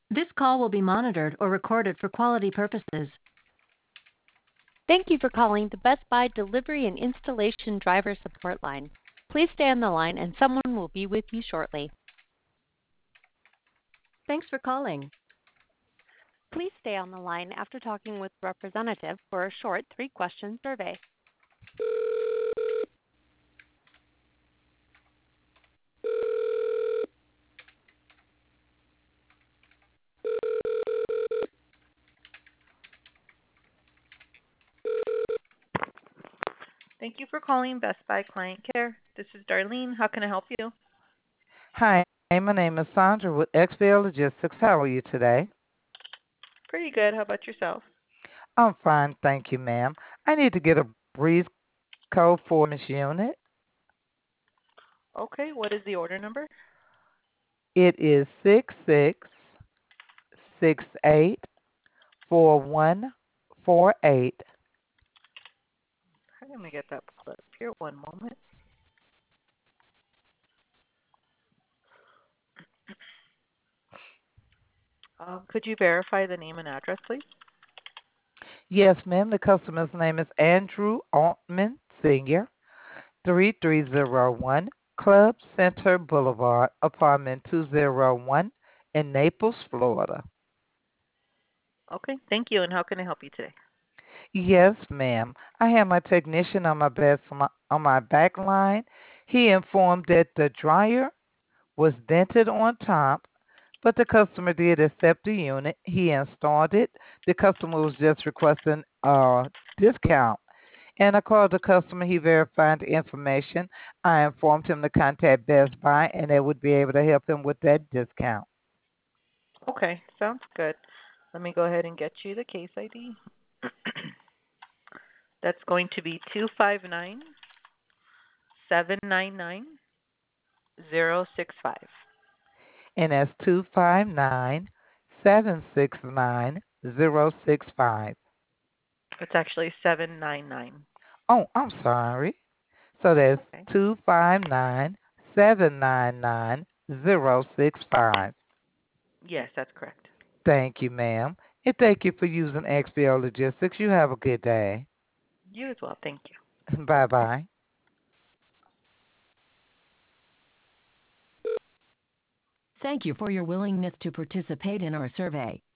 This call will be monitored or recorded for quality purposes. Thank you for calling the Best Buy Delivery and Installation Driver Support Line. Please stay on the line and someone will be with you shortly. Thanks for calling. Please stay on the line after talking with a representative for a short 3-question survey. Thank you for calling Best Buy Client Care. This is Darlene. How can I help you? Hi, my name is Sandra with XBL Logistics. How are you today? Pretty good. How about yourself? I'm fine, thank you, ma'am. I need to get a breeze code for Miss Unit. Okay, what is the order number? It is 66684148. Okay, let me get that pulled up here. One moment. Could you verify the name and address, please? Yes, ma'am. The customer's name is Andrew Altman Sr., 3301 Club Center Boulevard, apartment 201 in Naples, Florida. Okay, thank you. And how can I help you today? Yes, ma'am. I have my technician on on my back line. He informed that the dryer was dented on top, but the customer did accept the unit. He installed it. The customer was just requesting a discount. And I called the customer. He verified the information. I informed him to contact Best Buy, and they would be able to help him with that discount. Okay, sounds good. Let me go ahead and get you the case ID. That's going to be 259-799-065. And that's 259-769-065. It's actually 799. Oh, I'm sorry. So that's Okay. 259-799-065. Yes, that's correct. Thank you, ma'am. And thank you for using XBO Logistics. You have a good day. You as well. Thank you. Bye bye. Thank you for your willingness to participate in our survey.